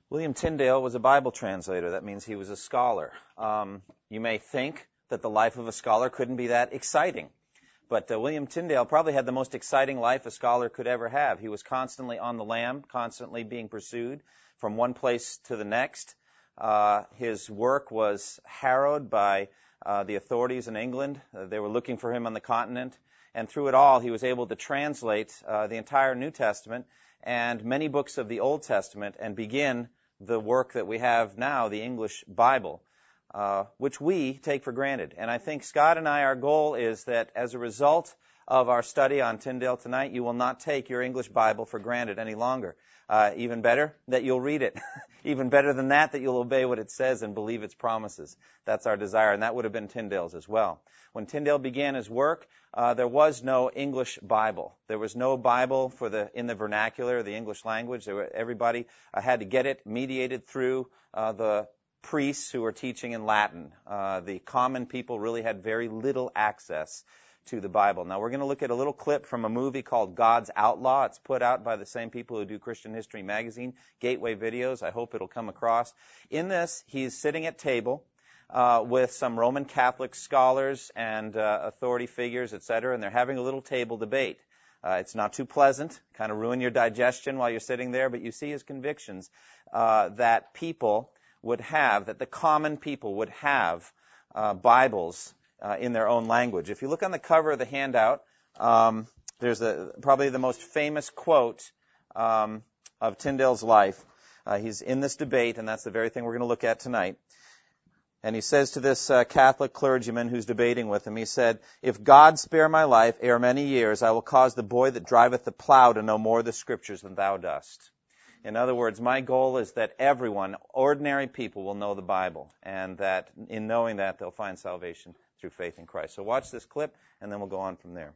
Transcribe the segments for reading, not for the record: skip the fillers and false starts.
William Tyndale was a Bible translator. That means he was a scholar. You may think that the life of a scholar couldn't be that exciting. But William Tyndale probably had the most exciting life a scholar could ever have. He was constantly on the lam, constantly being pursued from one place to the next. His work was harrowed by the authorities in England. They were looking for him on the continent. And through it all, he was able to translate the entire New Testament and many books of the Old Testament and begin the work that we have now, the English Bible, which we take for granted. And I think Scott and I, our goal is that as a result of our study on Tyndale tonight, you will not take your English Bible for granted any longer. Even better, that you'll read it. Even better than that you'll obey what it says and believe its promises. That's our desire, and that would have been Tyndale's as well. When Tyndale began his work, there was no English Bible. There was no Bible in the vernacular, the English language. Everybody had to get it mediated through the priests who were teaching in Latin. The common people really had very little access to the Bible. Now, we're going to look at a little clip from a movie called God's Outlaw. It's put out by the same people who do Christian History Magazine, Gateway Videos. I hope it'll come across. In this, he's sitting at table with some Roman Catholic scholars and authority figures, etc., and they're having a little table debate. It's not too pleasant, kind of ruin your digestion while you're sitting there, but you see his convictions that people would have, that the common people would have Bibles in their own language. If you look on the cover of the handout, there's probably the most famous quote of Tyndale's life. He's in this debate, and that's the very thing we're going to look at tonight. And he says to this Catholic clergyman who's debating with him, he said, "If God spare my life ere many years, I will cause the boy that driveth the plow to know more of the Scriptures than thou dost." In other words, my goal is that everyone, ordinary people, will know the Bible, and that in knowing that, they'll find salvation through faith in Christ. So watch this clip, and then we'll go on from there.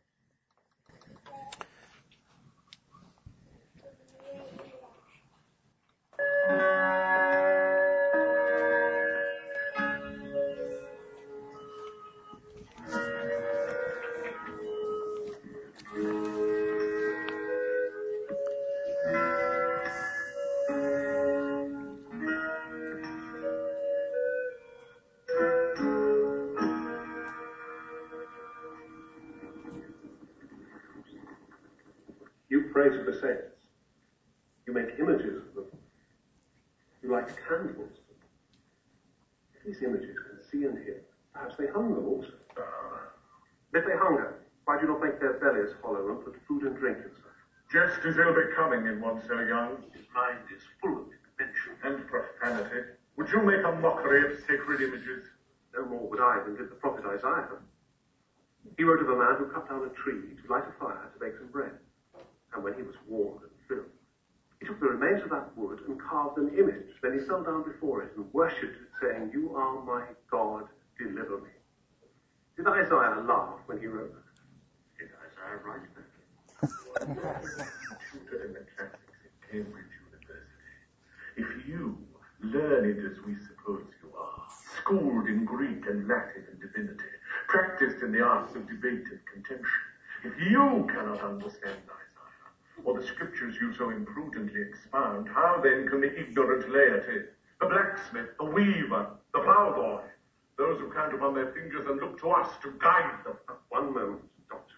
Pray to the saints. You make images of them. You light candles. If these images can see and hear, perhaps they hunger also. If they hunger, why do you not make their bellies hollow and put food and drink inside? Just as ill becoming in one so young. His mind is full of invention and profanity. Would you make a mockery of sacred images? No more would I than did the prophet Isaiah. He wrote of a man who cut down a tree to light a fire to bake some bread. And when he was warm and filled, he took the remains of that wood and carved an image. Then he fell down before it and worshipped it, saying, "You are my God, deliver me." Did Isaiah laugh when he wrote that? Did Isaiah write that? Tutor in the classics at Cambridge University. If you, learned as we suppose you are, schooled in Greek and Latin and divinity, practiced in the arts of debate and contention, if you cannot understand or the Scriptures you so imprudently expound, how then can the ignorant laity, the blacksmith, the weaver, the ploughboy, those who count upon their fingers and look to us to guide them? One moment, Doctor.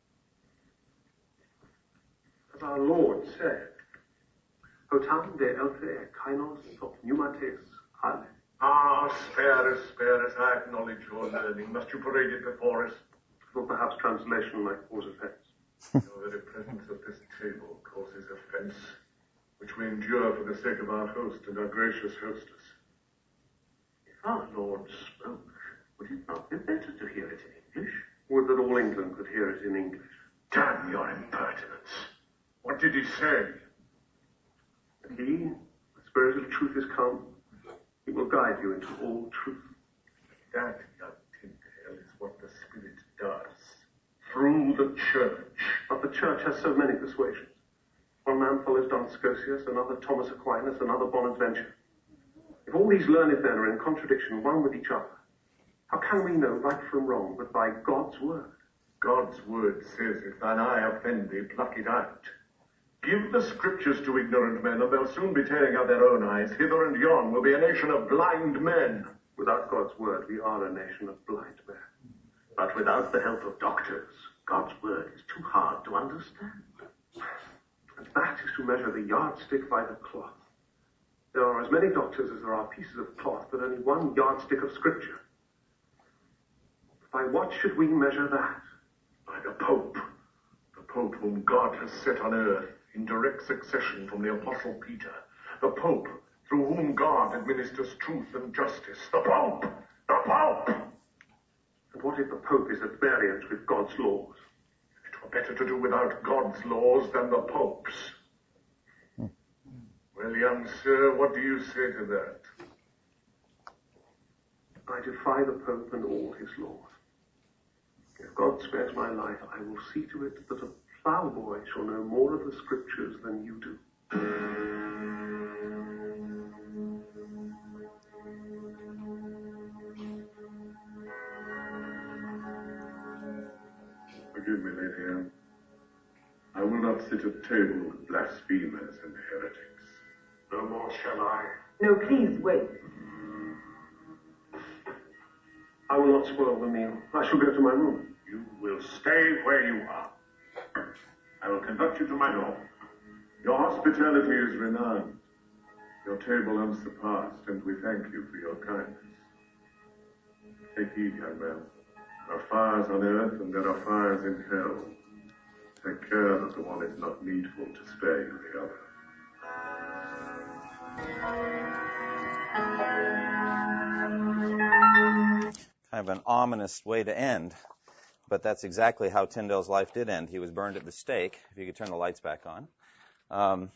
As our Lord said, "Hotam de elfe kainos tot pneumates ale." Spare us, I acknowledge your learning. Must you parade it before us? Or perhaps translation might cause offense. Your very presence at this table causes offense, which we endure for the sake of our host and our gracious hostess. If our Lord spoke, would it not be better to hear it in English? Would that all England could hear it in English? Damn your impertinence. What did he say? That he, the Spirit of truth, is come. He will guide you into all truth. That, young Tyndale, is what the Spirit does. Through the church. But the church has so many persuasions. One man follows Duns Scotus, another Thomas Aquinas, another Bonaventure. If all these learned men are in contradiction one with each other, how can we know right from wrong but by God's word? God's word says, "If thine eye offend thee, pluck it out." Give the scriptures to ignorant men, and they'll soon be tearing out their own eyes. Hither and yon will be a nation of blind men. Without God's word, we are a nation of blind men. But without the help of doctors, God's word is too hard to understand. And that is to measure the yardstick by the cloth. There are as many doctors as there are pieces of cloth, but only one yardstick of scripture. By what should we measure that? By the Pope. The Pope whom God has set on earth in direct succession from the Apostle Peter. The Pope through whom God administers truth and justice. The Pope! The Pope! And what if the Pope is at variance with God's laws? It were better to do without God's laws than the Pope's. Well, young sir, what do you say to that? I defy the Pope and all his laws. If God spares my life, I will see to it that a plowboy shall know more of the scriptures than you do. Forgive me, Lady Anne. I will not sit at table with blasphemers and heretics. No more shall I. No, please, wait. I will not spoil the meal. I shall go to my room. You will stay where you are. I will conduct you to my room. Your hospitality is renowned, your table unsurpassed, and we thank you for your kindness. Take heed, young man. There are fires on earth, and there are fires in hell. Take care that the one is not needful to spare you the other. Kind of an ominous way to end, but that's exactly how Tyndale's life did end. He was burned at the stake, if you could turn the lights back on,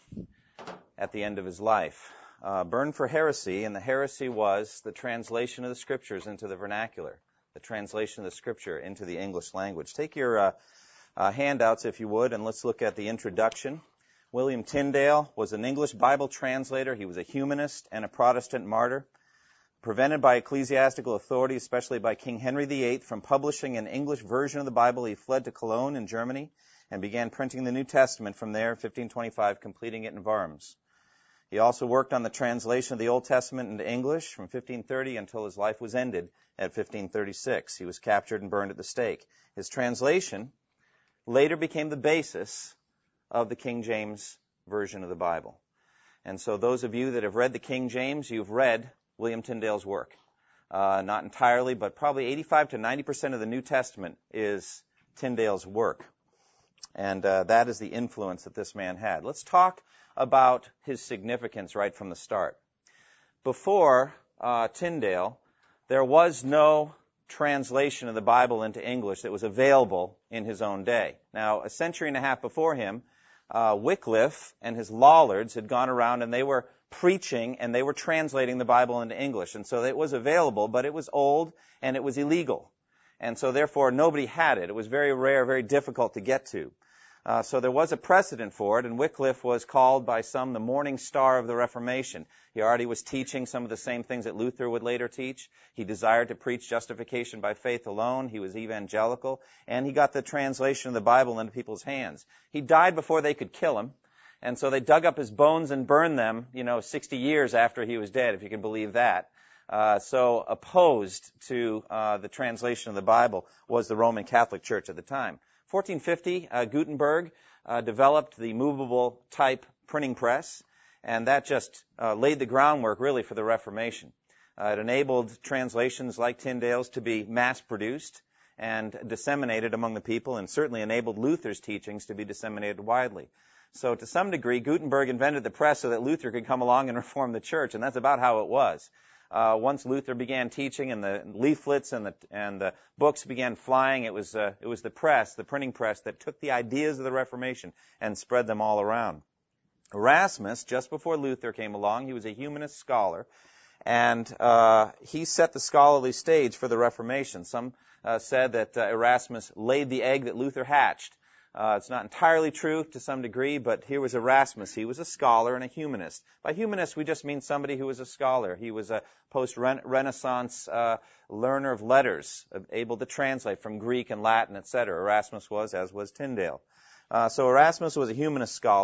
at the end of his life. Burned for heresy, and the heresy was the translation of the scriptures into the vernacular, the translation of the scripture into the English language. Take your handouts, if you would, and let's look at the introduction. William Tyndale was an English Bible translator. He was a humanist and a Protestant martyr. Prevented by ecclesiastical authority, especially by King Henry VIII, from publishing an English version of the Bible, he fled to Cologne in Germany and began printing the New Testament from there, 1525, completing it in Worms. He also worked on the translation of the Old Testament into English from 1530 until his life was ended at 1536. He was captured and burned at the stake. His translation later became the basis of the King James Version of the Bible. And so those of you that have read the King James, you've read William Tyndale's work. Not entirely, but probably 85 to 90% of the New Testament is Tyndale's work. And that is the influence that this man had. Let's talk about his significance right from the start. Before Tyndale, there was no translation of the Bible into English that was available in his own day. Now, a century and a half before him, Wycliffe and his Lollards had gone around and they were preaching and they were translating the Bible into English. And so it was available, but it was old and it was illegal. And so therefore nobody had it. It was very rare, very difficult to get to. So there was a precedent for it, and Wycliffe was called by some the morning star of the Reformation. He already was teaching some of the same things that Luther would later teach. He desired to preach justification by faith alone. He was evangelical, and he got the translation of the Bible into people's hands. He died before they could kill him, and so they dug up his bones and burned them, 60 years after he was dead, if you can believe that. So opposed to the translation of the Bible was the Roman Catholic Church at the time. 1450, Gutenberg developed the movable type printing press, and that just laid the groundwork really for the Reformation. It enabled translations like Tyndale's to be mass-produced and disseminated among the people, and certainly enabled Luther's teachings to be disseminated widely. So to some degree, Gutenberg invented the press so that Luther could come along and reform the church, and that's about how it was. Once Luther began teaching and the leaflets and the books began flying, it was the press, the printing press, that took the ideas of the Reformation and spread them all around. Erasmus, just before Luther came along, he was a humanist scholar, and he set the scholarly stage for the Reformation. Some said that Erasmus laid the egg that Luther hatched. It's not entirely true to some degree, but here was Erasmus. He was a scholar and a humanist. By humanist, we just mean somebody who was a scholar. He was a post-Renaissance learner of letters, able to translate from Greek and Latin, etc. Erasmus was, as was Tyndale. So Erasmus was a humanist scholar.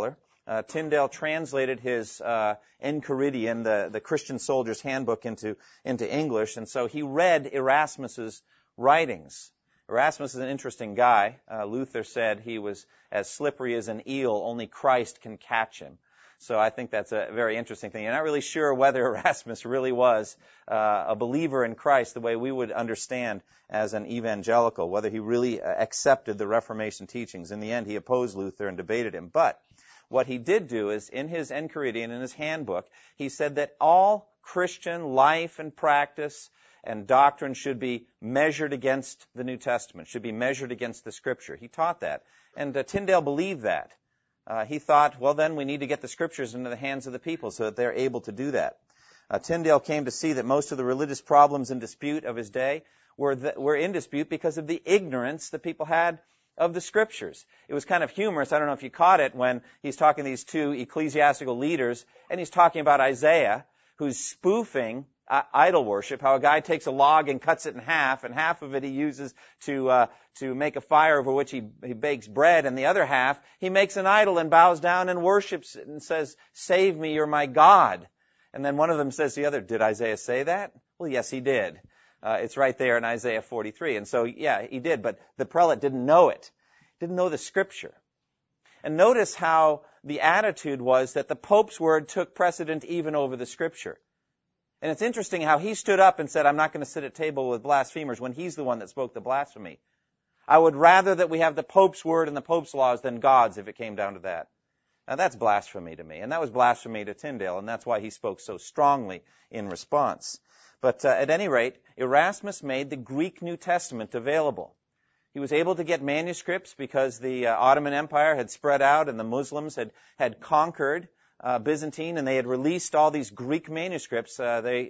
Tyndale translated his Enchiridion, the Christian soldier's handbook, into English, and so he read Erasmus's writings. Erasmus is an interesting guy. Luther said he was as slippery as an eel, only Christ can catch him. So I think that's a very interesting thing. You're not really sure whether Erasmus really was a believer in Christ the way we would understand as an evangelical, whether he really accepted the Reformation teachings. In the end, he opposed Luther and debated him. But what he did do is, in his Enchiridion, in his handbook, he said that all Christian life and practice and doctrine should be measured against the New Testament, should be measured against the Scripture. He taught that. And Tyndale believed that. He thought, well, then we need to get the Scriptures into the hands of the people so that they're able to do that. Tyndale came to see that most of the religious problems in dispute of his day were in dispute because of the ignorance that people had of the Scriptures. It was kind of humorous. I don't know if you caught it when he's talking to these two ecclesiastical leaders, and he's talking about Isaiah, who's spoofing idol worship, how a guy takes a log and cuts it in half, and half of it he uses to make a fire over which he bakes bread, and the other half he makes an idol and bows down and worships it and says, "Save me, you're my God." And then one of them says to the other, "Did Isaiah say that?" Well, yes, he did. It's right there in Isaiah 43. And so, yeah, he did, but the prelate didn't know it. Didn't know the Scripture. And notice how the attitude was that the Pope's word took precedent even over the Scripture. And it's interesting how he stood up and said, "I'm not going to sit at table with blasphemers," when he's the one that spoke the blasphemy. I would rather that we have the Pope's word and the Pope's laws than God's if it came down to that. Now that's blasphemy to me, and that was blasphemy to Tyndale, and that's why he spoke so strongly in response. But at any rate, Erasmus made the Greek New Testament available. He was able to get manuscripts because the Ottoman Empire had spread out and the Muslims had conquered Byzantine, and they had released all these Greek manuscripts.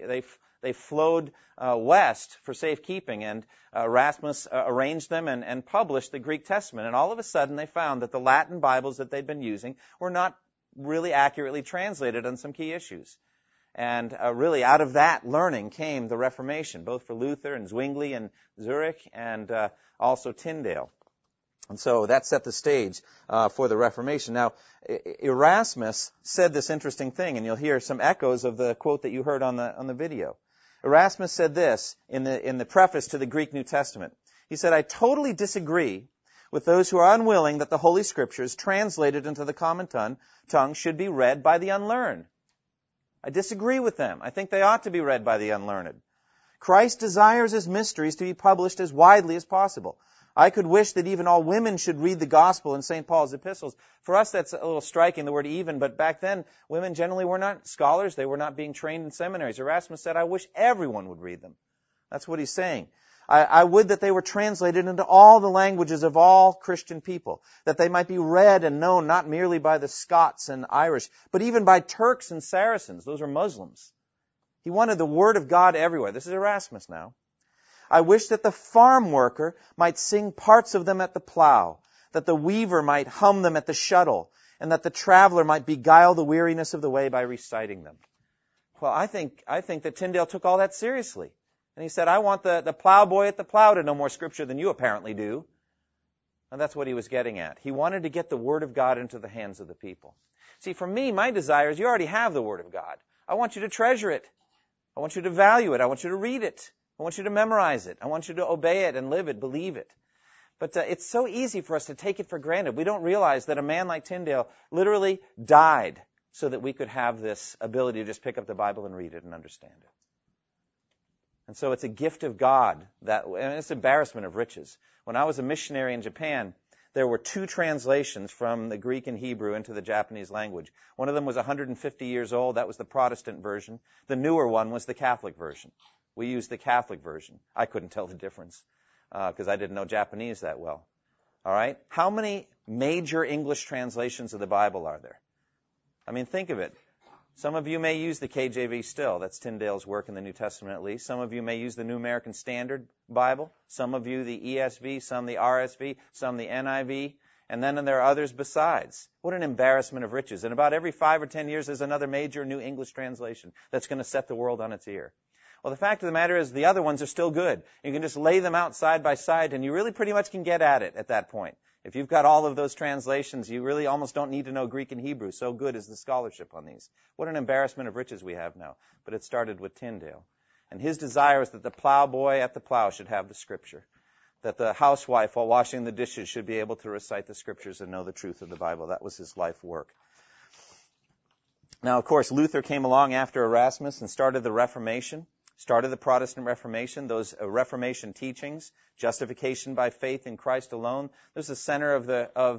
They flowed west for safekeeping, and Erasmus arranged them and published the Greek Testament. And all of a sudden, they found that the Latin Bibles that they'd been using were not really accurately translated on some key issues. And really, out of that learning came the Reformation, both for Luther and Zwingli and Zurich, and also Tyndale. And so that set the stage for the Reformation. Now, Erasmus said this interesting thing, and you'll hear some echoes of the quote that you heard on the video. Erasmus said this in the preface to the Greek New Testament. He said, "I totally disagree with those who are unwilling that the Holy Scriptures, translated into the common tongue, should be read by the unlearned. I disagree with them. I think they ought to be read by the unlearned. Christ desires His mysteries to be published as widely as possible. I could wish that even all women should read the gospel in St. Paul's epistles." For us, that's a little striking, the word even, but back then, women generally were not scholars. They were not being trained in seminaries. Erasmus said, "I wish everyone would read them." That's what he's saying. I would that they were translated into all the languages of all Christian people, that they might be read and known not merely by the Scots and Irish, but even by Turks and Saracens. Those are Muslims. He wanted the Word of God everywhere. This is Erasmus now. "I wish that the farm worker might sing parts of them at the plow, that the weaver might hum them at the shuttle, and that the traveler might beguile the weariness of the way by reciting them." Well, I think that Tyndale took all that seriously. And he said, "I want the plowboy at the plow to know more Scripture than you apparently do." And that's what he was getting at. He wanted to get the Word of God into the hands of the people. See, for me, my desire is you already have the Word of God. I want you to treasure it. I want you to value it. I want you to read it. I want you to memorize it. I want you to obey it and live it, believe it. But it's so easy for us to take it for granted. We don't realize that a man like Tyndale literally died so that we could have this ability to just pick up the Bible and read it and understand it. And so it's a gift of God, and it's embarrassment of riches. When I was a missionary in Japan, there were 2 translations from the Greek and Hebrew into the Japanese language. One of them was 150 years old. That was the Protestant version. The newer one was the Catholic version. We used the Catholic version. I couldn't tell the difference because I didn't know Japanese that well. All right? How many major English translations of the Bible are there? I mean, think of it. Some of you may use the KJV still. That's Tyndale's work in the New Testament at least. Some of you may use the New American Standard Bible. Some of you the ESV, some the RSV, some the NIV. And then there are others besides. What an embarrassment of riches. And about every 5 or 10 years, there's another major new English translation that's going to set the world on its ear. Well, the fact of the matter is the other ones are still good. You can just lay them out side by side, and you really pretty much can get at it at that point. If you've got all of those translations, you really almost don't need to know Greek and Hebrew. So good is the scholarship on these. What an embarrassment of riches we have now. But it started with Tyndale. And his desire is that the plowboy at the plow should have the Scripture. That the housewife, while washing the dishes, should be able to recite the Scriptures and know the truth of the Bible. That was his life work. Now, of course, Luther came along after Erasmus and started the Reformation, started the Protestant Reformation, those Reformation teachings, justification by faith in Christ alone. There's the center of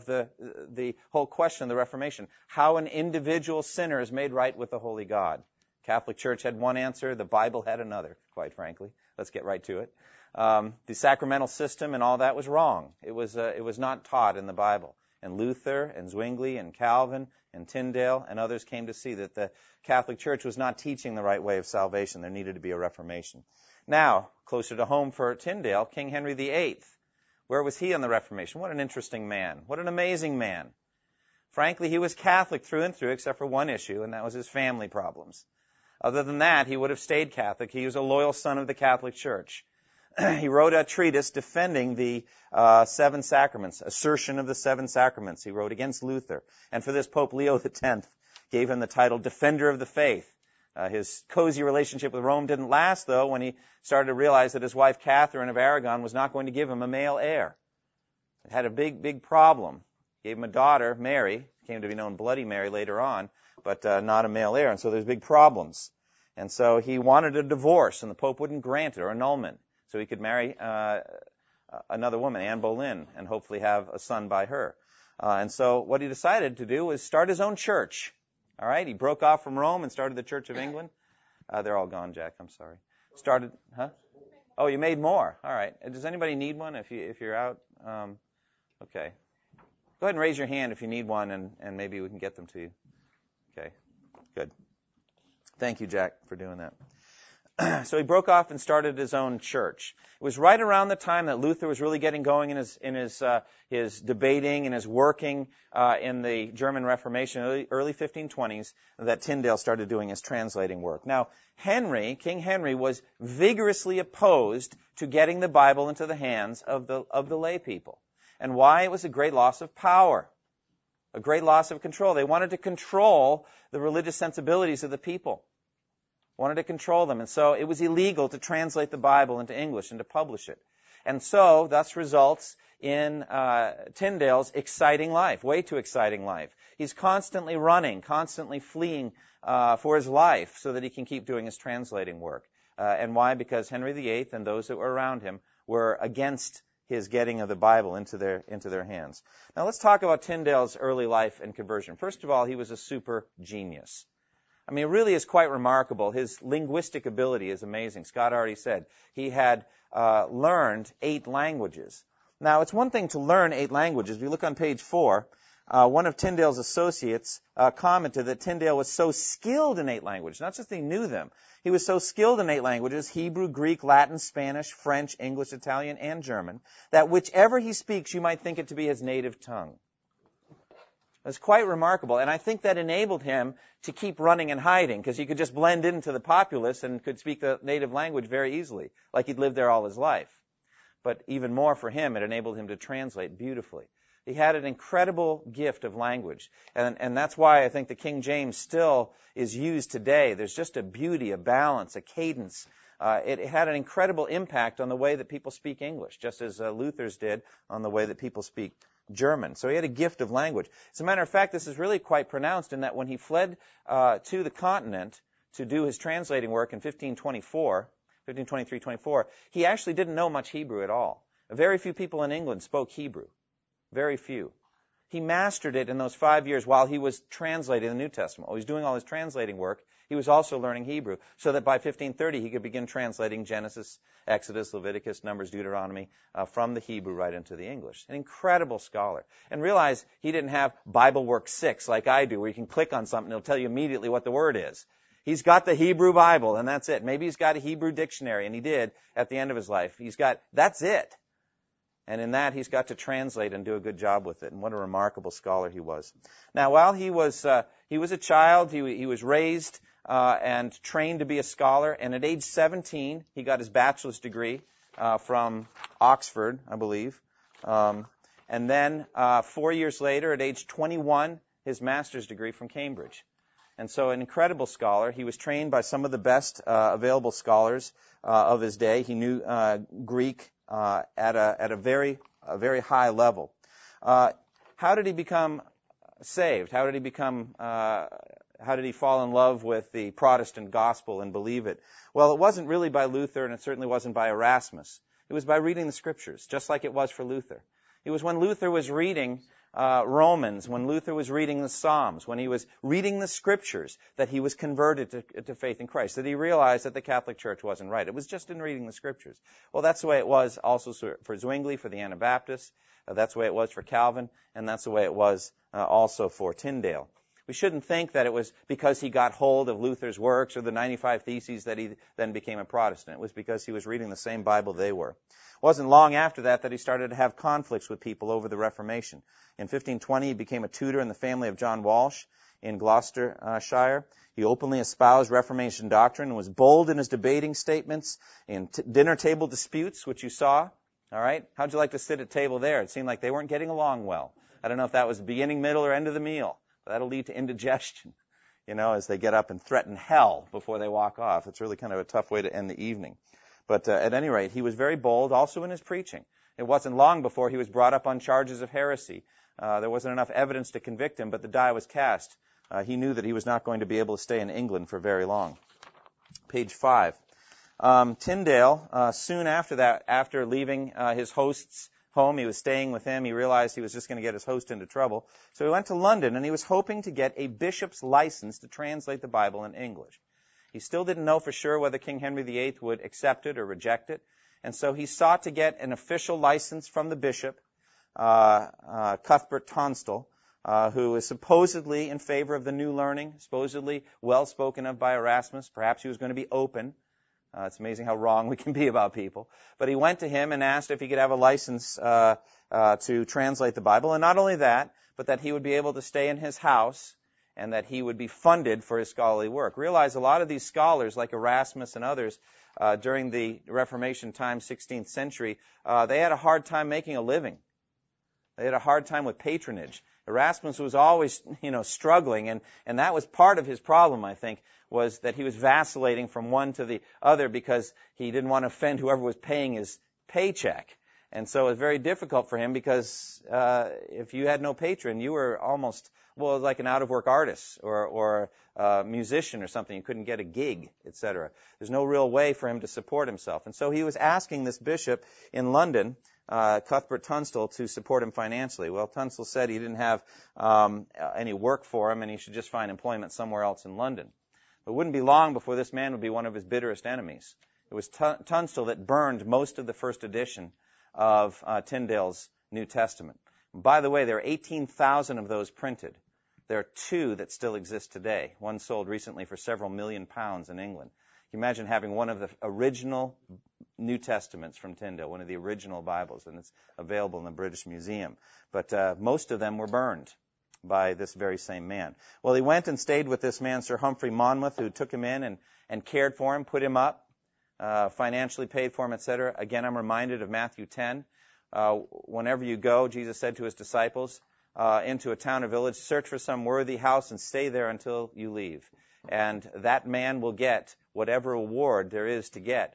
the whole question of the Reformation. How an individual sinner is made right with the Holy God. Catholic Church had one answer. The Bible had another, quite frankly. Let's get right to it. The sacramental system and all that was wrong. It was not taught in the Bible. And Luther and Zwingli and Calvin and Tyndale and others came to see that the Catholic Church was not teaching the right way of salvation. There needed to be a reformation. Now, closer to home for Tyndale, King Henry VIII. Where was he on the Reformation? What an interesting man. What an amazing man. Frankly, he was Catholic through and through, except for one issue, and that was his family problems. Other than that, he would have stayed Catholic. He was a loyal son of the Catholic Church. He wrote a treatise defending the 7 sacraments, assertion of the 7 sacraments. He wrote against Luther. And for this, Pope Leo X gave him the title Defender of the Faith. His cozy relationship with Rome didn't last, though, when he started to realize that his wife Catherine of Aragon was not going to give him a male heir. It had a big, big problem. Gave him a daughter, Mary, came to be known Bloody Mary later on, but not a male heir. And so there's big problems. And so he wanted a divorce, and the Pope wouldn't grant it, or annulment. So he could marry another woman, Anne Boleyn, and hopefully have a son by her. And so what he decided to do was start his own church. All right, he broke off from Rome and started the Church of England. They're all gone, Jack. I'm sorry. Started, huh? Oh, you made more. All right. Does anybody need one if you're out? Okay. Go ahead and raise your hand if you need one, and maybe we can get them to you. Okay. Good. Thank you, Jack, for doing that. So he broke off and started his own church. It was right around the time that Luther was really getting going in his debating and his working in the German Reformation, early 1520s, that Tyndale started doing his translating work. Now, King Henry was vigorously opposed to getting the Bible into the hands of the lay people. And why? It was a great loss of power, a great loss of control. They wanted to control the religious sensibilities of the people. Wanted to control them. And so it was illegal to translate the Bible into English and to publish it. And so thus results in Tyndale's exciting life, way too exciting life. He's constantly running, constantly fleeing for his life so that he can keep doing his translating work. And why? Because Henry VIII and those that were around him were against his getting of the Bible into their hands. Now let's talk about Tyndale's early life and conversion. First of all, he was a super genius. I mean, it really is quite remarkable. His linguistic ability is amazing. Scott already said he had learned 8 languages. Now, it's one thing to learn 8 languages. If you look on page 4, one of Tyndale's associates commented that Tyndale was so skilled in 8 languages. Not just that he knew them. He was so skilled in 8 languages, Hebrew, Greek, Latin, Spanish, French, English, Italian, and German, that whichever he speaks, you might think it to be his native tongue. It's quite remarkable, and I think that enabled him to keep running and hiding, because he could just blend into the populace and could speak the native language very easily, like he'd lived there all his life. But even more for him, it enabled him to translate beautifully. He had an incredible gift of language, and that's why I think the King James still is used today. There's just a beauty, a balance, a cadence. It had an incredible impact on the way that people speak English, just as Luther's did on the way that people speak German. So he had a gift of language. As a matter of fact, this is really quite pronounced in that when he fled to the continent to do his translating work in 1523-24, he actually didn't know much Hebrew at all. Very few people in England spoke Hebrew. Very few. He mastered it in those 5 years while he was translating the New Testament. While he was doing all his translating work, he was also learning Hebrew, so that by 1530 he could begin translating Genesis, Exodus, Leviticus, Numbers, Deuteronomy from the Hebrew right into the English. An incredible scholar. And realize he didn't have Bible Work 6 like I do, where you can click on something and it'll tell you immediately what the word is. He's got the Hebrew Bible, and that's it. Maybe he's got a Hebrew dictionary, and he did at the end of his life. That's it. And in that, he's got to translate and do a good job with it. And what a remarkable scholar he was. Now, while he was a child, he was raised and trained to be a scholar. And at age 17, he got his bachelor's degree from Oxford, I believe. And then 4 years later, at age 21, his master's degree from Cambridge. And so an incredible scholar. He was trained by some of the best available scholars of his day. He knew Greek at a very high level. How did he become saved? How did he fall in love with the Protestant gospel and believe it? Well, it wasn't really by Luther, and it certainly wasn't by Erasmus. It was by reading the Scriptures, just like it was for Luther. It was when Luther was reading Romans, when Luther was reading the Psalms, when he was reading the Scriptures, that he was converted to faith in Christ, that he realized that the Catholic Church wasn't right. It was just in reading the Scriptures. Well, that's the way it was also for Zwingli, for the Anabaptists. That's the way it was for Calvin, and that's the way it was also for Tyndale. We shouldn't think that it was because he got hold of Luther's works or the 95 Theses that he then became a Protestant. It was because he was reading the same Bible they were. It wasn't long after that he started to have conflicts with people over the Reformation. In 1520, he became a tutor in the family of John Walsh in Gloucestershire. He openly espoused Reformation doctrine and was bold in his debating statements in dinner table disputes, which you saw. All right? How'd you like to sit at table there? It seemed like they weren't getting along well. I don't know if that was the beginning, middle, or end of the meal. But that'll lead to indigestion, as they get up and threaten hell before they walk off. It's really kind of a tough way to end the evening. But at any rate, he was very bold also in his preaching. It wasn't long before he was brought up on charges of heresy. There wasn't enough evidence to convict him, but the die was cast. He knew that he was not going to be able to stay in England for very long. Page 5. Tyndale, soon after that, after leaving his host's home, he was staying with him. He realized he was just going to get his host into trouble. So he went to London, and he was hoping to get a bishop's license to translate the Bible in English. He still didn't know for sure whether King Henry VIII would accept it or reject it. And so he sought to get an official license from the bishop, Cuthbert Tunstall, who is supposedly in favor of the new learning, supposedly well spoken of by Erasmus. Perhaps he was going to be open. It's amazing how wrong we can be about people. But he went to him and asked if he could have a license to translate the Bible. And not only that, but that he would be able to stay in his house and that he would be funded for his scholarly work. Realize a lot of these scholars, like Erasmus and others, during the Reformation time, 16th century, they had a hard time making a living. They had a hard time with patronage. Erasmus was always, struggling, and that was part of his problem, I think, was that he was vacillating from one to the other because he didn't want to offend whoever was paying his paycheck. And so it was very difficult for him because if you had no patron, you were almost, like an out-of-work artist or a musician or something. You couldn't get a gig, etc. There's no real way for him to support himself. And so he was asking this bishop in London, Cuthbert Tunstall, to support him financially. Well, Tunstall said he didn't have any work for him and he should just find employment somewhere else in London. It wouldn't be long before this man would be one of his bitterest enemies. It was Tunstall that burned most of the first edition of Tyndale's New Testament. By the way, there are 18,000 of those printed. There are 2 that still exist today. One sold recently for several million pounds in England. Can you imagine having one of the original New Testaments from Tyndale, one of the original Bibles, and it's available in the British Museum. But most of them were burned by this very same man. Well, he went and stayed with this man, Sir Humphrey Monmouth, who took him in and cared for him, put him up, financially paid for him, etc. Again, I'm reminded of Matthew 10. Whenever you go, Jesus said to his disciples, into a town or village, search for some worthy house and stay there until you leave. And that man will get whatever reward there is to get.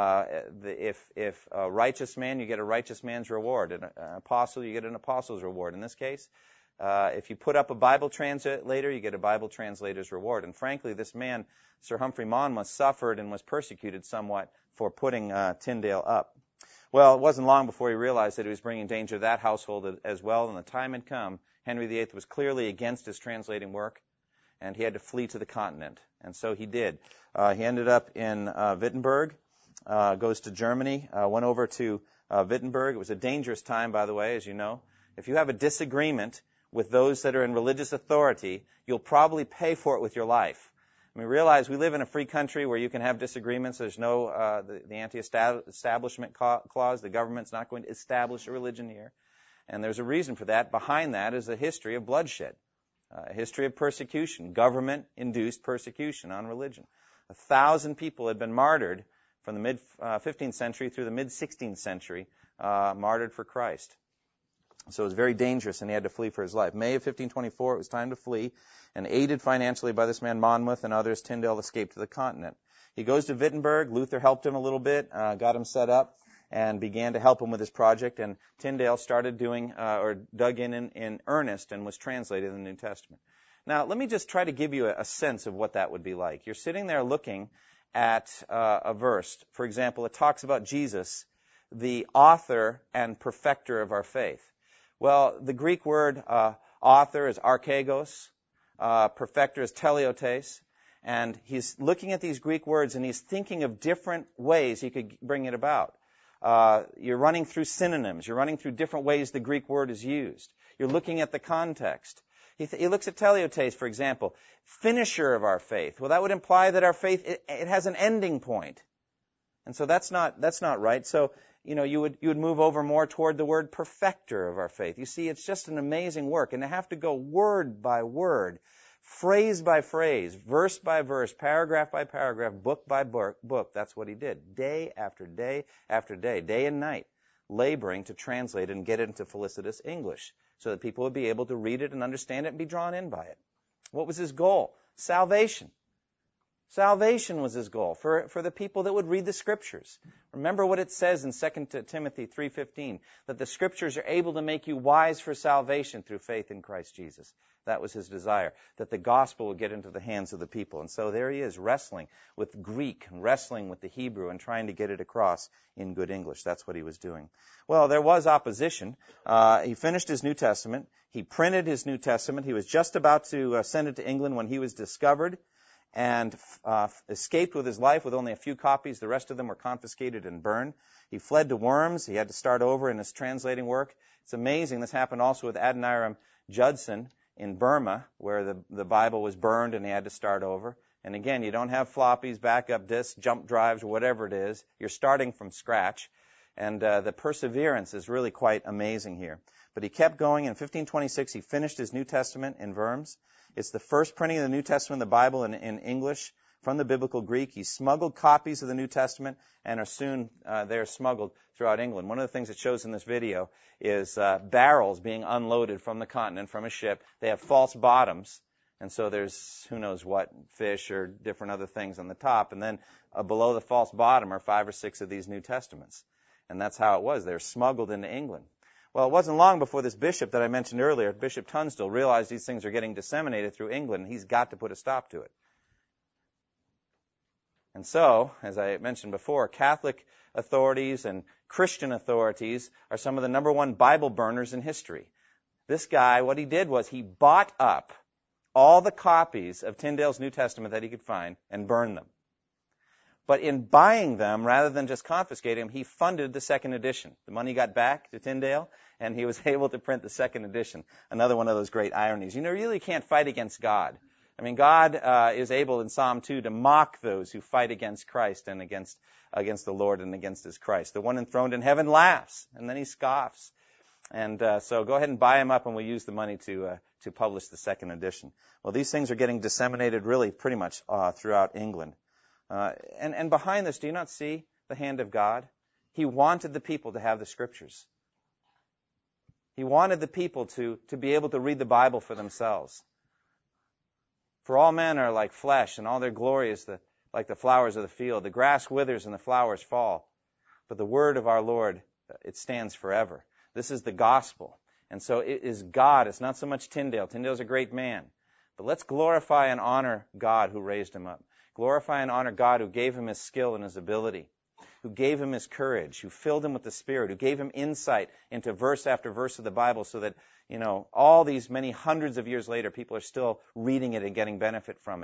If a righteous man, you get a righteous man's reward. An apostle, you get an apostle's reward. In this case, if you put up a Bible translator, you get a Bible translator's reward. And frankly, this man, Sir Humphrey Monmouth, suffered and was persecuted somewhat for putting Tyndale up. Well, it wasn't long before he realized that he was bringing danger to that household as well, and the time had come. Henry VIII was clearly against his translating work, and he had to flee to the continent. And so he did. He ended up in Wittenberg, goes to Germany, went over to Wittenberg. It was a dangerous time, by the way, as you know. If you have a disagreement with those that are in religious authority, you'll probably pay for it with your life. I mean, realize we live in a free country where you can have disagreements. There's no the anti-establishment clause. The government's not going to establish a religion here. And there's a reason for that. Behind that is a history of bloodshed, a history of persecution, government-induced persecution on religion. 1,000 people had been martyred from the mid-15th century through the mid-16th century, martyred for Christ. So it was very dangerous, and he had to flee for his life. May of 1524, it was time to flee, and aided financially by this man Monmouth and others, Tyndale escaped to the continent. He goes to Wittenberg. Luther helped him a little bit, got him set up, and began to help him with his project. And Tyndale started doing, or dug in earnest, and was translated in the New Testament. Now, let me just try to give you a sense of what that would be like. You're sitting there looking at a verse. For example, it talks about Jesus, the author and perfecter of our faith. Well, the Greek word author is archegos, perfecter is teleotes, and he's looking at these Greek words and he's thinking of different ways he could bring it about. You're running through synonyms. You're running through different ways the Greek word is used. You're looking at the context. He looks at teleotes, for example, finisher of our faith. Well, that would imply that our faith, it has an ending point. And so that's not right. So, you would move over more toward the word perfecter of our faith. You see, it's just an amazing work. And to have to go word by word, phrase by phrase, verse by verse, paragraph by paragraph, book by book, that's what he did. Day after day after day, day and night, laboring to translate it and get it into felicitous English so that people would be able to read it and understand it and be drawn in by it. What was his goal? Salvation. Salvation was his goal for the people that would read the Scriptures. Remember what it says in 2 Timothy 3:15, that the Scriptures are able to make you wise for salvation through faith in Christ Jesus. That was his desire, that the gospel would get into the hands of the people. And so there he is, wrestling with Greek and wrestling with the Hebrew and trying to get it across in good English. That's what he was doing. Well, there was opposition. He finished his New Testament. He printed his New Testament. He was just about to send it to England when he was discovered and escaped with his life with only a few copies. The rest of them were confiscated and burned. He fled to Worms. He had to start over in his translating work. It's amazing. This happened also with Adoniram Judson in Burma, where the Bible was burned and he had to start over. And again, you don't have floppies, backup disks, jump drives, or whatever it is. You're starting from scratch. And the perseverance is really quite amazing here. But he kept going. In 1526, he finished his New Testament in Worms. It's the first printing of the New Testament of the Bible in English from the biblical Greek. He smuggled copies of the New Testament and are soon they're smuggled throughout England. One of the things it shows in this video is barrels being unloaded from the continent, from a ship. They have false bottoms, and so there's who knows what, fish or different other things on the top. And then below the false bottom are 5 or 6 of these New Testaments. And that's how it was. They're smuggled into England. Well, it wasn't long before this bishop that I mentioned earlier, Bishop Tunstall, realized these things are getting disseminated through England, and he's got to put a stop to it. And so, as I mentioned before, Catholic authorities and Christian authorities are some of the number one Bible burners in history. This guy, what he did was he bought up all the copies of Tyndale's New Testament that he could find and burned them. But in buying them, rather than just confiscating them, he funded the second edition. The money got back to Tyndale, and he was able to print the second edition. Another one of those great ironies. You really can't fight against God. I mean, God is able in Psalm 2 to mock those who fight against Christ and against the Lord and against his Christ. The one enthroned in heaven laughs, and then he scoffs. And so go ahead and buy them up, and we'll use the money to publish the second edition. Well, these things are getting disseminated really pretty much throughout England. And behind this, do you not see the hand of God? He wanted the people to have the Scriptures. He wanted the people to be able to read the Bible for themselves. For all men are like flesh, and all their glory is like the flowers of the field. The grass withers and the flowers fall. But the word of our Lord, it stands forever. This is the gospel. And so it is God. It's not so much Tyndale. Tyndale's a great man. But let's glorify and honor God who raised him up. Glorify and honor God who gave him his skill and his ability, who gave him his courage, who filled him with the Spirit, who gave him insight into verse after verse of the Bible so that, all these many hundreds of years later, people are still reading it and getting benefit from it.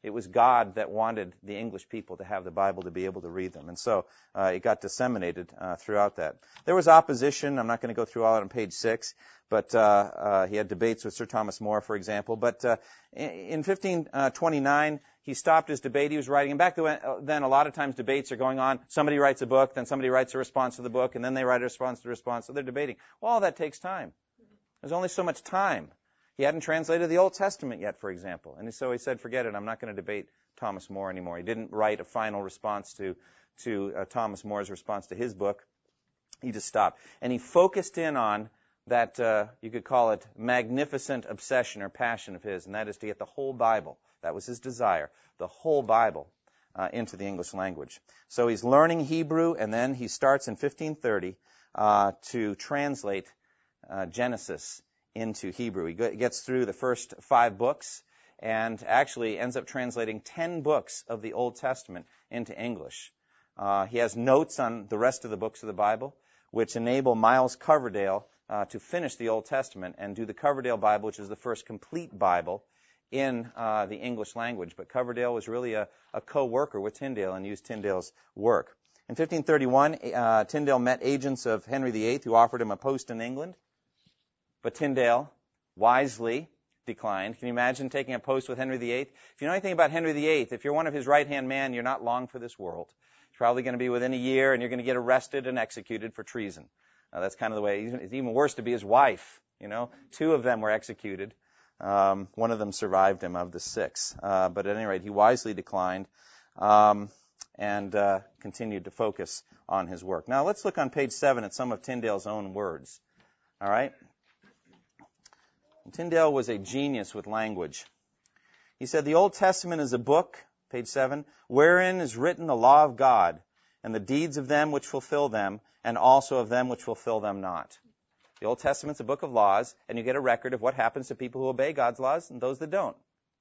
It was God that wanted the English people to have the Bible to be able to read them. And so it got disseminated throughout that. There was opposition. I'm not going to go through all that on page 6, but he had debates with Sir Thomas More, for example. But in 1529, he stopped his debate. He was writing. And back then, a lot of times debates are going on. Somebody writes a book, then somebody writes a response to the book, and then they write a response to the response. So they're debating. Well, all that takes time. There's only so much time. He hadn't translated the Old Testament yet, for example. And so he said, forget it, I'm not going to debate Thomas More anymore. He didn't write a final response to Thomas More's response to his book. He just stopped. And he focused in on that, you could call it magnificent obsession or passion of his, and that is to get the whole Bible. That was his desire, the whole Bible into the English language. So he's learning Hebrew, and then he starts in 1530 to translate Genesis into Hebrew. He gets through the first 5 books and actually ends up translating 10 books of the Old Testament into English. He has notes on the rest of the books of the Bible, which enable Miles Coverdale to finish the Old Testament and do the Coverdale Bible, which is the first complete Bible in the English language. But Coverdale was really a co-worker with Tyndale and used Tyndale's work. In 1531, Tyndale met agents of Henry VIII who offered him a post in England. But Tyndale wisely declined. Can you imagine taking a post with Henry VIII? If you know anything about Henry VIII, if you're one of his right-hand man, you're not long for this world. It's probably going to be within a year, and you're going to get arrested and executed for treason. That's kind of the way. It's even worse to be his wife. 2 of them were executed. One of them survived him of the 6. But at any rate, he wisely declined and continued to focus on his work. Now, let's look on page 7 at some of Tyndale's own words. All right? Tyndale was a genius with language. He said, the Old Testament is a book, page 7, wherein is written the law of God, and the deeds of them which fulfill them, and also of them which fulfill them not. The Old Testament's a book of laws, and you get a record of what happens to people who obey God's laws and those that don't.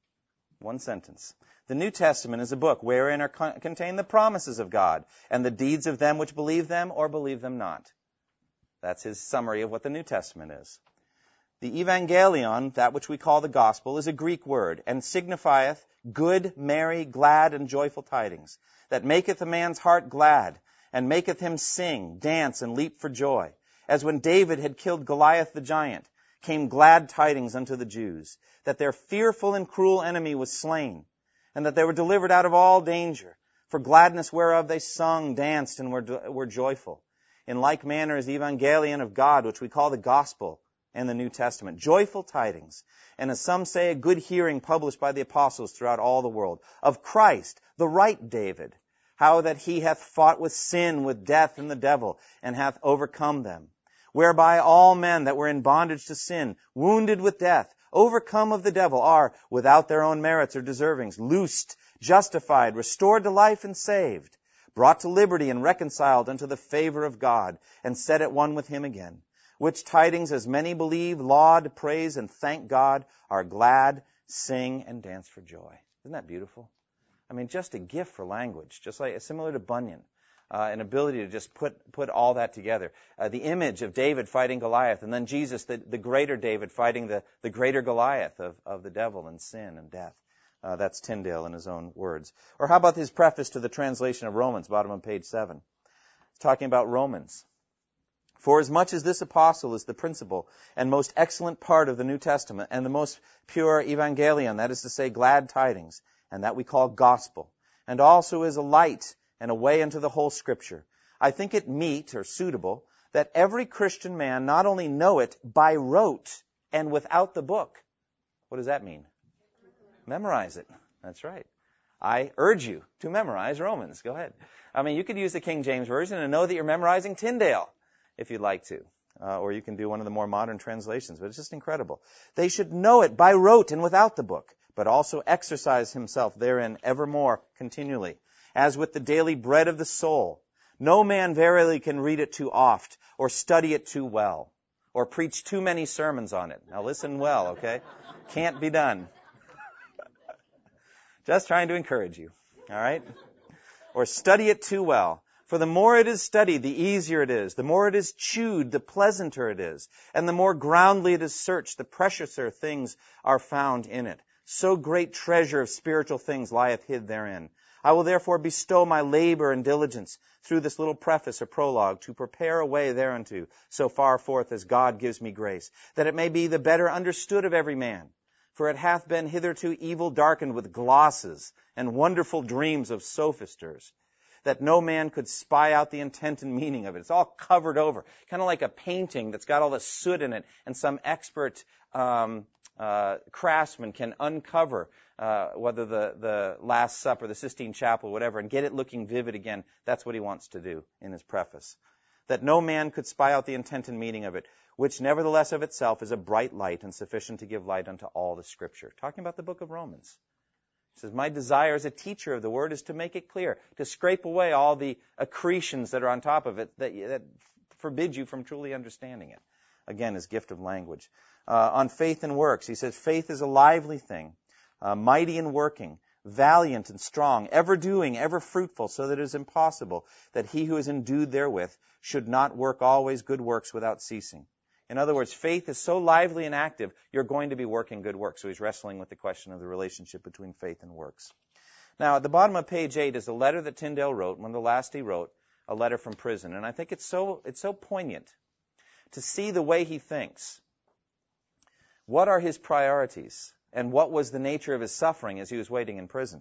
One sentence. The New Testament is a book wherein are contained the promises of God, and the deeds of them which believe them or believe them not. That's his summary of what the New Testament is. The Evangelion, that which we call the gospel, is a Greek word, and signifieth good, merry, glad, and joyful tidings, that maketh a man's heart glad, and maketh him sing, dance, and leap for joy. As when David had killed Goliath the giant, came glad tidings unto the Jews, that their fearful and cruel enemy was slain, and that they were delivered out of all danger, for gladness whereof they sung, danced, and were joyful. In like manner is the Evangelion of God, which we call the gospel, and the New Testament. Joyful tidings, and as some say, a good hearing published by the apostles throughout all the world, of Christ, the right David, how that he hath fought with sin, with death, and the devil, and hath overcome them. Whereby all men that were in bondage to sin, wounded with death, overcome of the devil, are, without their own merits or deservings, loosed, justified, restored to life, and saved, brought to liberty, and reconciled unto the favor of God, and set at one with him again. Which tidings as many believe, laud, praise, and thank God, are glad, sing, and dance for joy. Isn't that beautiful? I mean, just a gift for language, just like similar to Bunyan, an ability to just put all that together. The image of David fighting Goliath, and then Jesus, the greater David, fighting the greater Goliath of the devil and sin and death. That's Tyndale in his own words. Or how about his preface to the translation of Romans, bottom of page 7? It's talking about Romans. For as much as this apostle is the principal and most excellent part of the New Testament, and the most pure evangelion, that is to say, glad tidings, and that we call gospel, and also is a light and a way into the whole Scripture, I think it meet or suitable that every Christian man not only know it by rote and without the book. What does that mean? Memorize it. That's right. I urge you to memorize Romans. Go ahead. I mean, you could use the King James Version and know that you're memorizing Tyndale, if you'd like to. Or you can do one of the more modern translations, but it's just incredible. They should know it by rote and without the book, but also exercise himself therein evermore continually, as with the daily bread of the soul. No man verily can read it too oft, or study it too well, or preach too many sermons on it. Now listen well, okay? Can't be done. Just trying to encourage you, all right? Or study it too well. For the more it is studied, the easier it is. The more it is chewed, the pleasanter it is. And the more groundly it is searched, the preciouser things are found in it. So great treasure of spiritual things lieth hid therein. I will therefore bestow my labor and diligence through this little preface or prologue to prepare a way thereunto, so far forth as God gives me grace, that it may be the better understood of every man. For it hath been hitherto evil darkened with glosses and wonderful dreams of sophisters, that no man could spy out the intent and meaning of it. It's all covered over, kind of like a painting that's got all the soot in it, and some expert craftsman can uncover whether the Last Supper, the Sistine Chapel, whatever, and get it looking vivid again. That's what he wants to do in his preface. That no man could spy out the intent and meaning of it, which nevertheless of itself is a bright light and sufficient to give light unto all the Scripture. Talking about the book of Romans. He says, my desire as a teacher of the Word is to make it clear, to scrape away all the accretions that are on top of it that forbid you from truly understanding it. Again, his gift of language. On faith and works, he says, faith is a lively thing, mighty in working, valiant and strong, ever doing, ever fruitful, so that it is impossible that he who is endued therewith should not work always good works without ceasing. In other words, faith is so lively and active, you're going to be working good works. So he's wrestling with the question of the relationship between faith and works. Now, at the bottom of page 8 is a letter that Tyndale wrote, one of the last he wrote, a letter from prison. And I think it's so poignant to see the way he thinks. What are his priorities? And what was the nature of his suffering as he was waiting in prison?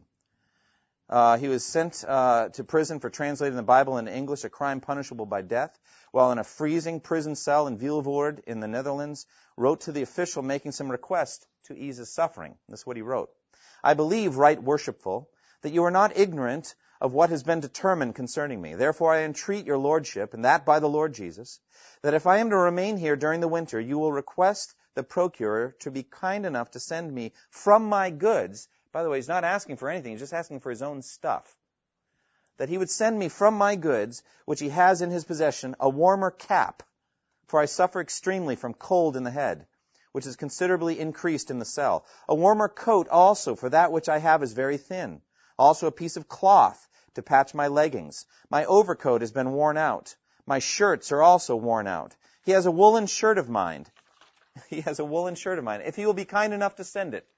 He was sent to prison for translating the Bible into English, a crime punishable by death, while in a freezing prison cell in Vilvoorde in the Netherlands, wrote to the official making some request to ease his suffering. This is what he wrote. I believe, right worshipful, that you are not ignorant of what has been determined concerning me. Therefore I entreat your lordship, and that by the Lord Jesus, that if I am to remain here during the winter, you will request the procurer to be kind enough to send me from my goods. By the way, he's not asking for anything. He's just asking for his own stuff. That he would send me from my goods, which he has in his possession, a warmer cap, for I suffer extremely from cold in the head, which is considerably increased in the cell. A warmer coat also, for that which I have is very thin. Also a piece of cloth to patch my leggings. My overcoat has been worn out. My shirts are also worn out. He has a woolen shirt of mine. If he will be kind enough to send it.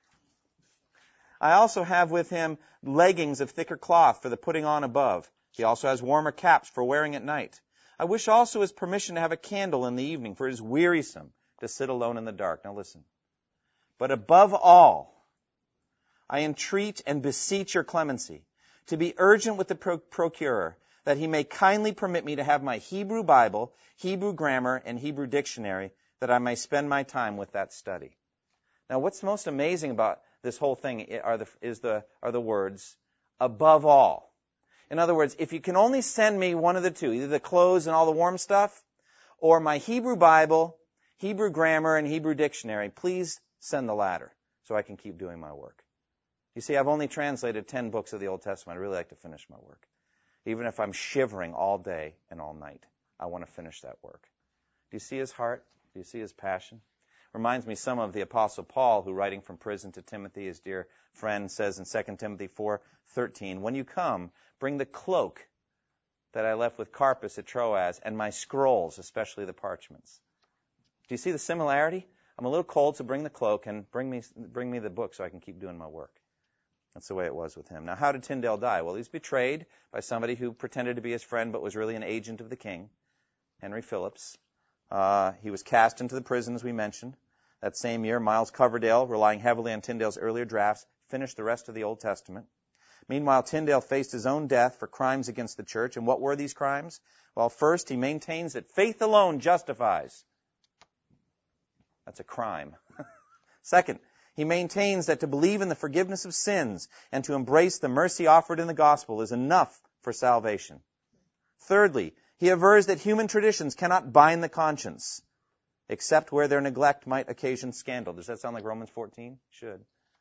I also have with him leggings of thicker cloth for the putting on above. He also has warmer caps for wearing at night. I wish also his permission to have a candle in the evening, for it is wearisome to sit alone in the dark. Now listen. But above all, I entreat and beseech your clemency to be urgent with the procurer, that he may kindly permit me to have my Hebrew Bible, Hebrew grammar, and Hebrew dictionary, that I may spend my time with that study. Now, what's most amazing about this whole thing are the words, above all. In other words, if you can only send me one of the two, either the clothes and all the warm stuff, or my Hebrew Bible, Hebrew grammar, and Hebrew dictionary, please send the latter so I can keep doing my work. You see, I've only translated 10 books of the Old Testament. I really like to finish my work. Even if I'm shivering all day and all night, I want to finish that work. Do you see his heart? Do you see his passion? Reminds me some of the Apostle Paul, who writing from prison to Timothy, his dear friend, says in 2 Timothy 4:13, when you come, bring the cloak that I left with Carpus at Troas, and my scrolls, especially the parchments. Do you see the similarity? I'm a little cold, so bring the cloak and bring me the book so I can keep doing my work. That's the way it was with him. Now, how did Tyndale die? Well, he was betrayed by somebody who pretended to be his friend but was really an agent of the king, Henry Phillips. He was cast into the prison, as we mentioned. That same year, Miles Coverdale, relying heavily on Tyndale's earlier drafts, finished the rest of the Old Testament. Meanwhile, Tyndale faced his own death for crimes against the church. And what were these crimes? Well, first, he maintains that faith alone justifies. That's a crime. Second, he maintains that to believe in the forgiveness of sins and to embrace the mercy offered in the gospel is enough for salvation. Thirdly, he avers that human traditions cannot bind the conscience, except where their neglect might occasion scandal. Does that sound like Romans 14? Should.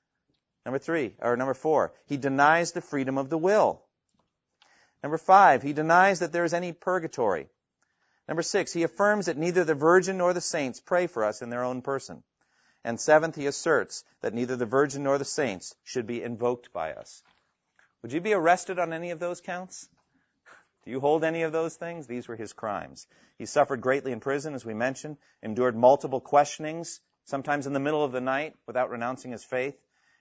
Number 4, he denies the freedom of the will. Number 5, he denies that there is any purgatory. Number 6, he affirms that neither the Virgin nor the saints pray for us in their own person. And 7th, he asserts that neither the Virgin nor the saints should be invoked by us. Would you be arrested on any of those counts? Do you hold any of those things? These were his crimes. He suffered greatly in prison, as we mentioned, endured multiple questionings, sometimes in the middle of the night, without renouncing his faith.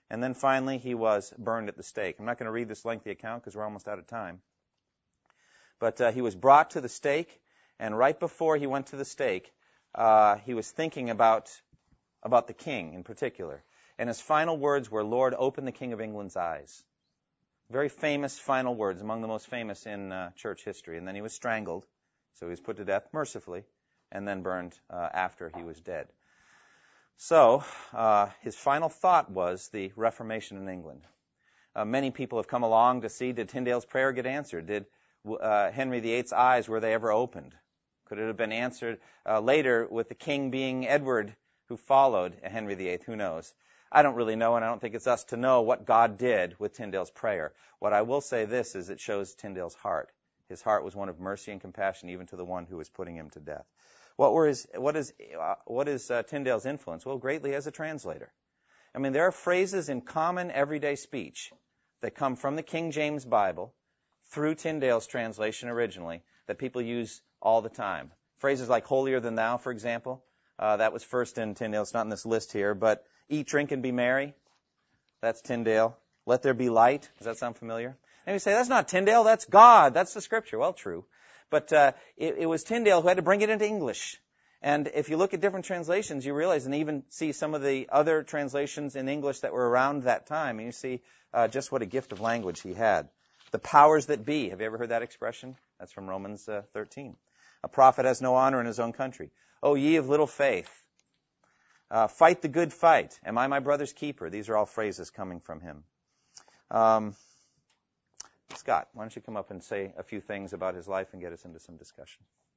And then finally, he was burned at the stake. I'm not going to read this lengthy account because we're almost out of time. But he was brought to the stake, and right before he went to the stake, he was thinking about the king in particular. And his final words were, "Lord, open the King of England's eyes." Very famous final words, among the most famous in church history. And then he was strangled, so he was put to death mercifully, and then burned after he was dead. So his final thought was the Reformation in England. Many people have come along to see, did Tyndale's prayer get answered? Did Henry VIII's eyes, were they ever opened? Could it have been answered later with the king being Edward, who followed Henry VIII? Who knows? I don't really know, and I don't think it's us to know what God did with Tyndale's prayer. What I will say this is it shows Tyndale's heart. His heart was one of mercy and compassion even to the one who was putting him to death. What is Tyndale's influence? Well, greatly as a translator. I mean, there are phrases in common everyday speech that come from the King James Bible through Tyndale's translation originally that people use all the time. Phrases like holier than thou, for example. That was first in Tyndale. It's not in this list here, but eat, drink, and be merry. That's Tyndale. Let there be light. Does that sound familiar? And you say, that's not Tyndale, that's God. That's the Scripture. Well, true. But it was Tyndale who had to bring it into English. And if you look at different translations, you realize, and even see some of the other translations in English that were around that time, and you see just what a gift of language he had. The powers that be. Have you ever heard that expression? That's from Romans 13. A prophet has no honor in his own country. O ye of little faith. Fight the good fight. Am I my brother's keeper? These are all phrases coming from him. Scott, why don't you come up and say a few things about his life and get us into some discussion?